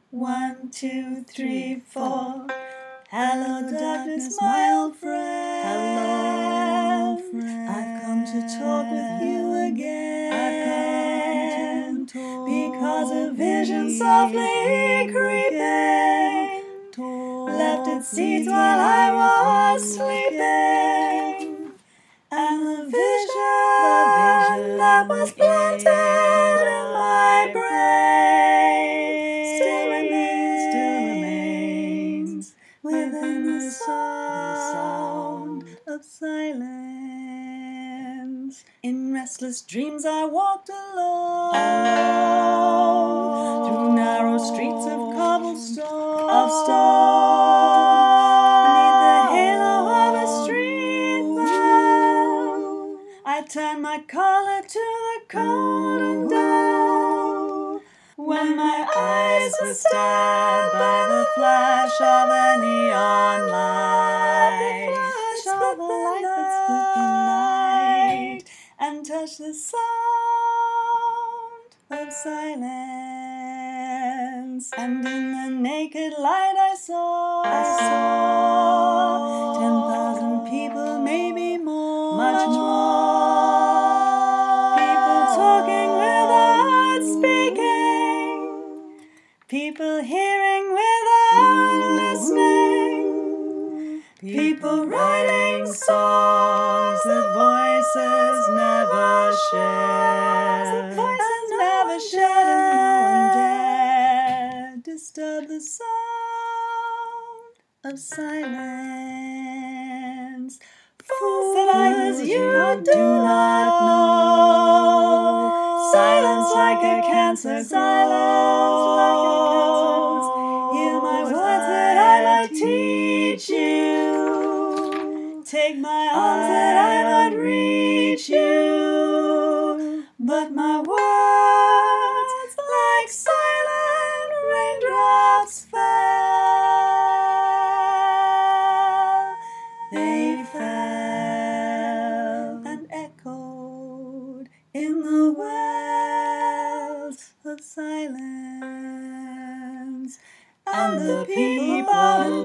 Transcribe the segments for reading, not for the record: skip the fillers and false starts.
1, 2, 3, 4. Hello, darkness, my old friend. Hello, friend. I've come to talk with you again. I've come to talk because a vision softly creeping left its seeds while I was sleeping. And the vision that was planted in my brain still remains within the sound of silence. In restless dreams I walked alone through narrow streets of cobblestone, beneath the halo of a street lamp. I turned my collar to the cold and damp when my eyes were stabbed by the flash of a neon light. Of a light that split the night and touched the sound of silence. And in the naked light I saw 10,000 people, maybe more, much more. People talking without speaking, people hearing without listening, people writing songs that voices never shared, and no one dared disturb the sound of silence. Fools that I as you do not know. Silence like a cancer grows. Hear my words that I might teach you. Take my arms that I might reach you. But my words, like silent raindrops, fell. They fell and echoed in the wells of silence. And the people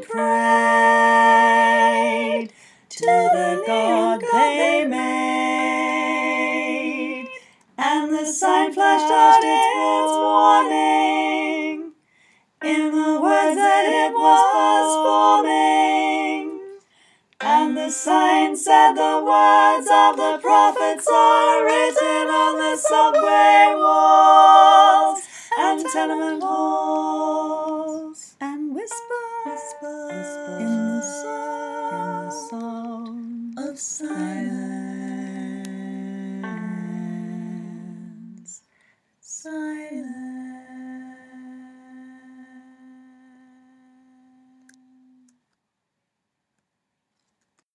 prayed to the God they made, and the sign flashed out its warning in the words that it was forming. And the sign said the words of the prophets are written on the subway walls and tenement halls.